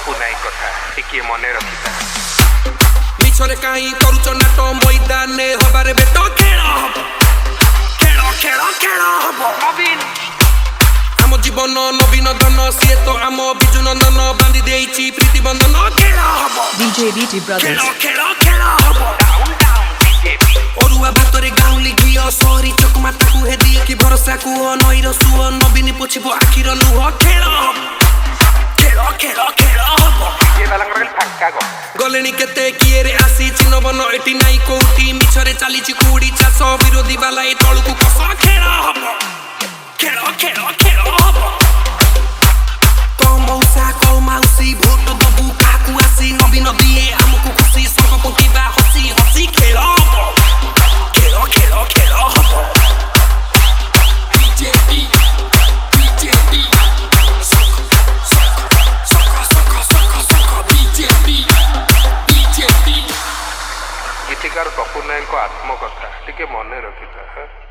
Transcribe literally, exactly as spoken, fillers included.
पप्पू नाई कथा टिके मने रखिता मिछरे काई करूच नाट मैदान हबारे बेट खेल हब खेल खेल खेल हब नवीन आम जीवन नवीन धन सी तो आम बिजु नंदन बांधि देइछि प्रीति बंधन खेल हब डीजे बीटी खेल ब्रदर्स खेल खेल हब डाउन डाउन डीजे ओरुआ भातरे गाउली घियो सरी चकमा ताकू हे दिए कि भरोसा को नईर सुओ नवीन पोछिबो आखिर लुह खेल हब खेल खेल खेल हब ये वाला फाका गो गलेनी केते किए रे आसी चिन्ह बन एटी नाई कोठी मिछरे चालीछि कुड़ी चाष विरोधी बाला ए तळुकु कस खेल हब खेल खेल खेल हब को मौसा को मौसी भोट दबु काकू आसी नवीन दिए हमकु खुशी संग पकिबा हसी हसी खेल हब खेल खेल खेल हब बीजेपी बीजेपी सक सक सक सक सक सक बीजेपी बीजेपी गीतिकार पप्पू नाई को आत्मकथा टिके मने रखिता।